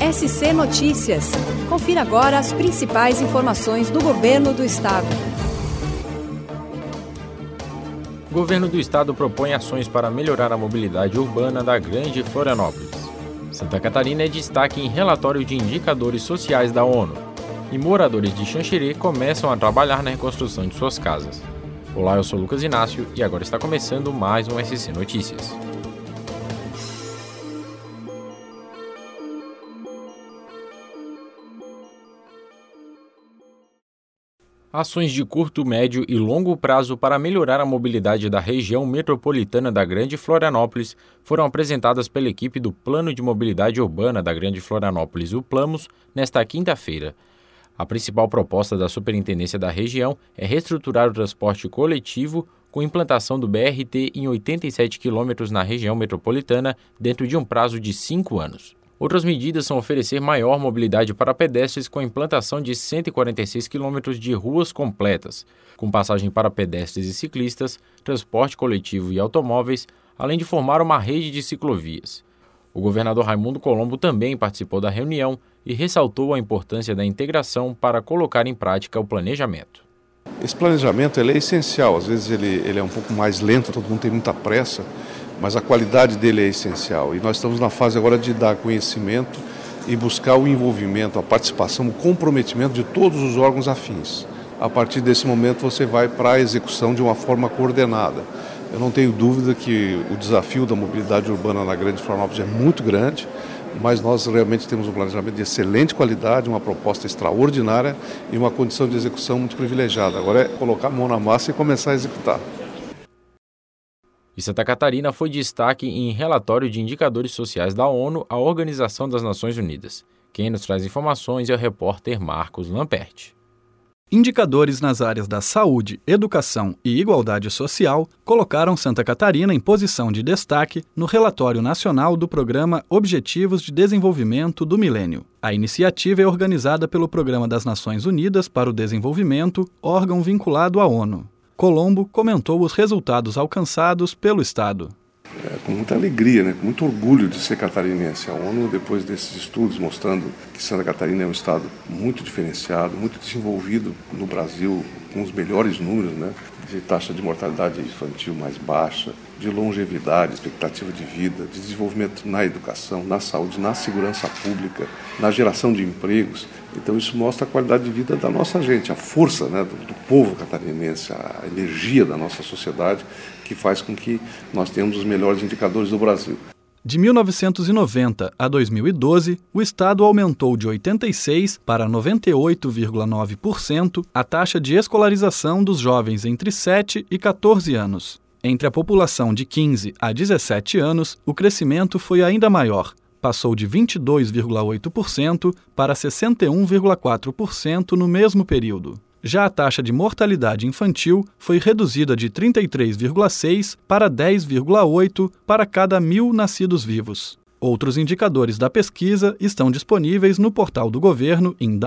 SC Notícias. Confira agora as principais informações do Governo do Estado. O Governo do Estado propõe ações para melhorar a mobilidade urbana da Grande Florianópolis. Santa Catarina é destaque em relatório de indicadores sociais da ONU. E moradores de Xanxerê começam a trabalhar na reconstrução de suas casas. Olá, eu sou Lucas Inácio e agora está começando mais um SC Notícias. Ações de curto, médio e longo prazo para melhorar a mobilidade da região metropolitana da Grande Florianópolis foram apresentadas pela equipe do Plano de Mobilidade Urbana da Grande Florianópolis, o Plamos, nesta quinta-feira. A principal proposta da Superintendência da região é reestruturar o transporte coletivo com implantação do BRT em 87 quilômetros na região metropolitana dentro de um prazo de 5 anos. Outras medidas são oferecer maior mobilidade para pedestres com a implantação de 146 quilômetros de ruas completas, com passagem para pedestres e ciclistas, transporte coletivo e automóveis, além de formar uma rede de ciclovias. O governador Raimundo Colombo também participou da reunião e ressaltou a importância da integração para colocar em prática o planejamento. Esse planejamento ele é essencial, às vezes ele é um pouco mais lento, todo mundo tem muita pressa, mas a qualidade dele é essencial. E nós estamos na fase agora de dar conhecimento e buscar o envolvimento, a participação, o comprometimento de todos os órgãos afins. A partir desse momento você vai para a execução de uma forma coordenada. Eu não tenho dúvida que o desafio da mobilidade urbana na Grande Florianópolis é muito grande, mas nós realmente temos um planejamento de excelente qualidade, uma proposta extraordinária e uma condição de execução muito privilegiada. Agora é colocar a mão na massa e começar a executar. E Santa Catarina foi destaque em relatório de indicadores sociais da ONU, a Organização das Nações Unidas. Quem nos traz informações é o repórter Marcos Lamperti. Indicadores nas áreas da saúde, educação e igualdade social colocaram Santa Catarina em posição de destaque no relatório nacional do Programa Objetivos de Desenvolvimento do Milênio. A iniciativa é organizada pelo Programa das Nações Unidas para o Desenvolvimento, órgão vinculado à ONU. Colombo comentou os resultados alcançados pelo Estado. Com muita alegria, com muito orgulho de ser catarinense. A ONU, depois desses estudos mostrando que Santa Catarina é um estado muito diferenciado, muito desenvolvido no Brasil, com os melhores números, de taxa de mortalidade infantil mais baixa, de longevidade, expectativa de vida, de desenvolvimento na educação, na saúde, na segurança pública, na geração de empregos. Então isso mostra a qualidade de vida da nossa gente, a força do povo catarinense, a energia da nossa sociedade, que faz com que nós tenhamos os melhores indicadores do Brasil. De 1990 a 2012, o Estado aumentou de 86% para 98,9% a taxa de escolarização dos jovens entre 7 e 14 anos. Entre a população de 15 a 17 anos, o crescimento foi ainda maior. Passou de 22,8% para 61,4% no mesmo período. Já a taxa de mortalidade infantil foi reduzida de 33,6 para 10,8 para cada 1.000 nascidos vivos. Outros indicadores da pesquisa estão disponíveis no portal do governo em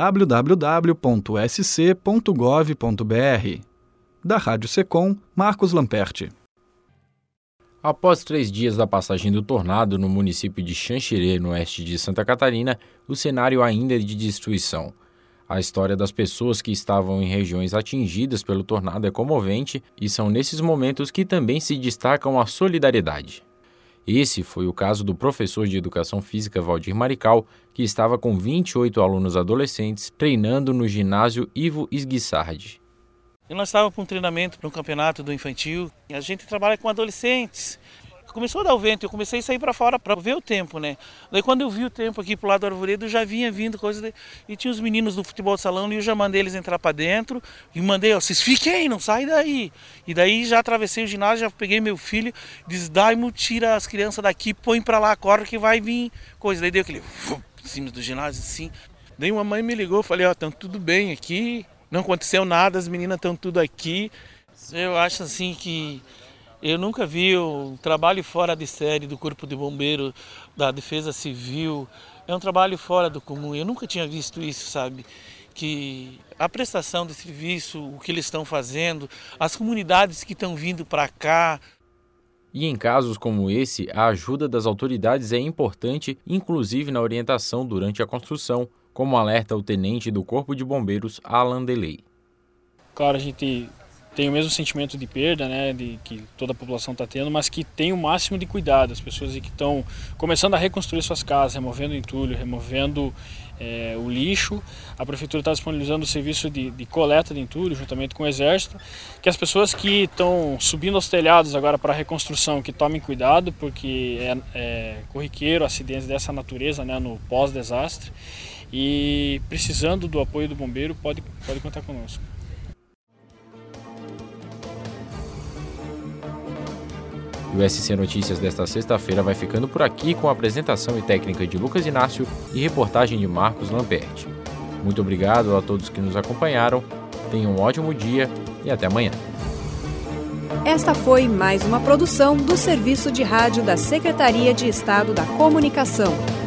www.sc.gov.br. Da Rádio Secom, Marcos Lamperti. Após 3 dias da passagem do tornado no município de Xanxerê, no oeste de Santa Catarina, o cenário ainda é de destruição. A história das pessoas que estavam em regiões atingidas pelo tornado é comovente e são nesses momentos que também se destacam a solidariedade. Esse foi o caso do professor de Educação Física Valdir Marical, que estava com 28 alunos adolescentes treinando no ginásio Ivo Esguissardi. Nós estávamos para um treinamento para um campeonato do infantil. A gente trabalha com adolescentes. Começou a dar o vento, eu comecei a sair para fora para ver o tempo, Daí quando eu vi o tempo aqui pro lado do arvoredo, já vinha vindo coisa e tinha os meninos do futebol de salão e eu já mandei eles entrar para dentro e mandei, vocês fiquem aí, não saem daí. E daí já atravessei o ginásio, já peguei meu filho, disse, Daimo, tira as crianças daqui, põe para lá, corre que vai vir coisa. Daí deu aquele em cima do ginásio assim. Daí uma mãe me ligou, falei, estão tudo bem aqui, não aconteceu nada, as meninas estão tudo aqui. Eu acho assim que eu nunca vi um trabalho fora de série do Corpo de Bombeiro, da Defesa Civil. É um trabalho fora do comum. Eu nunca tinha visto isso, sabe? Que a prestação de serviço, o que eles estão fazendo, as comunidades que estão vindo para cá. E em casos como esse, a ajuda das autoridades é importante, inclusive na orientação durante a construção, como alerta o tenente do Corpo de Bombeiros, Alan Delay. Claro, a gente tem o mesmo sentimento de perda, né, de que toda a população está tendo, mas que tem o máximo de cuidado. As pessoas que estão começando a reconstruir suas casas, removendo o entulho, removendo o lixo. A Prefeitura está disponibilizando o serviço de coleta de entulho, juntamente com o Exército, que as pessoas que estão subindo aos telhados agora para a reconstrução, que tomem cuidado, porque é corriqueiro acidentes dessa natureza, né, no pós-desastre, e precisando do apoio do bombeiro, pode contar conosco. O SC Notícias desta sexta-feira vai ficando por aqui com a apresentação e técnica de Lucas Inácio e reportagem de Marcos Lamperti. Muito obrigado a todos que nos acompanharam, tenham um ótimo dia e até amanhã. Esta foi mais uma produção do Serviço de Rádio da Secretaria de Estado da Comunicação.